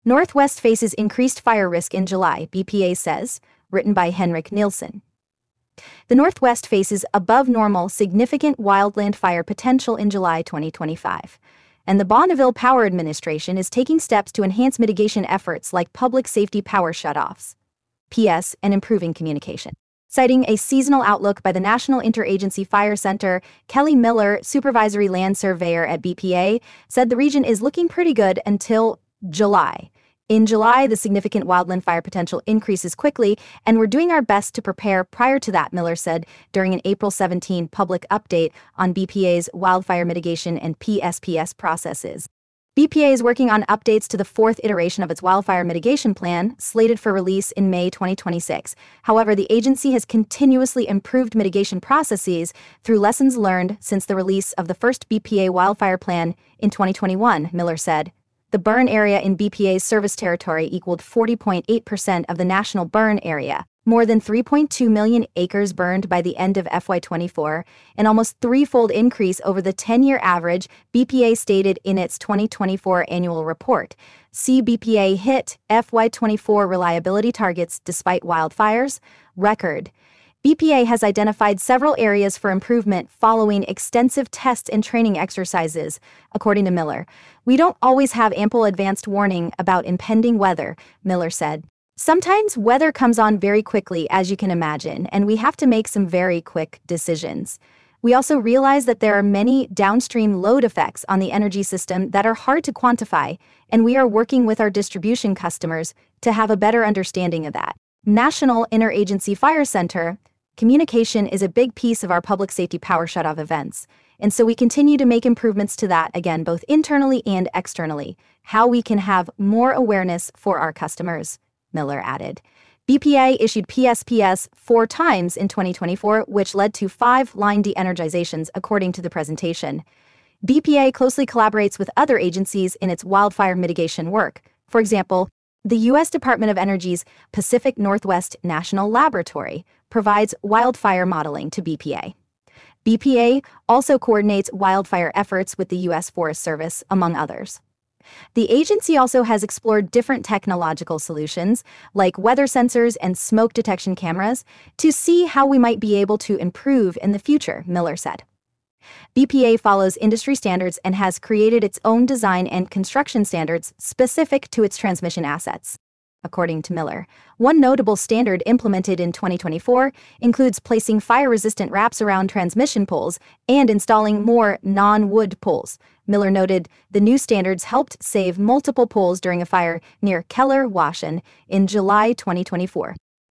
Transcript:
Northwest faces increased fire risk in July, BPA says, written by Henrik Nielsen. The Northwest faces above normal significant wildland fire potential in July 2025, and the Bonneville Power Administration is taking steps to enhance mitigation efforts like public safety power shutoffs, PS, and improving communication. Citing a seasonal outlook by the National Interagency Fire Center, Kelly Miller, supervisory land surveyor at BPA, said the region is looking pretty good until July. In July, the significant wildland fire potential increases quickly, and we're doing our best to prepare prior to that, Miller said during an April 17 public update on BPA's wildfire mitigation and PSPS processes. BPA is working on updates to the fourth iteration of its wildfire mitigation plan, slated for release in May 2026. However, the agency has continuously improved mitigation processes through lessons learned since the release of the first BPA wildfire plan in 2021, Miller said. The burn area in BPA's service territory equaled 40.8% of the national burn area, more than 3.2 million acres burned by the end of FY24, an almost threefold increase over the 10-year average, BPA stated in its 2024 annual report. BPA hit FY24 reliability targets despite wildfires. Record. BPA has identified several areas for improvement following extensive test and training exercises, according to Miller. We don't always have ample advanced warning about impending weather, Miller said. Sometimes weather comes on very quickly, as you can imagine, and we have to make some very quick decisions. We also realize that there are many downstream load effects on the energy system that are hard to quantify, and we are working with our distribution customers to have a better understanding of that. National Interagency Fire Center. Communication is a big piece of our public safety power shutoff events, and so we continue to make improvements to that, again, both internally and externally, how we can have more awareness for our customers, Miller added. BPA issued PSPS 4 times in 2024, which led to 5 line de-energizations, according to the presentation. BPA closely collaborates with other agencies in its wildfire mitigation work. For example, the U.S. Department of Energy's Pacific Northwest National Laboratory provides wildfire modeling to BPA. BPA also coordinates wildfire efforts with the U.S. Forest Service, among others. The agency also has explored different technological solutions, like weather sensors and smoke detection cameras, to see how we might be able to improve in the future, Miller said. BPA follows industry standards and has created its own design and construction standards specific to its transmission assets. According to Miller, one notable standard implemented in 2024 includes placing fire-resistant wraps around transmission poles and installing more non-wood poles. Miller noted the new standards helped save multiple poles during a fire near Keller, Washington, in July 2024.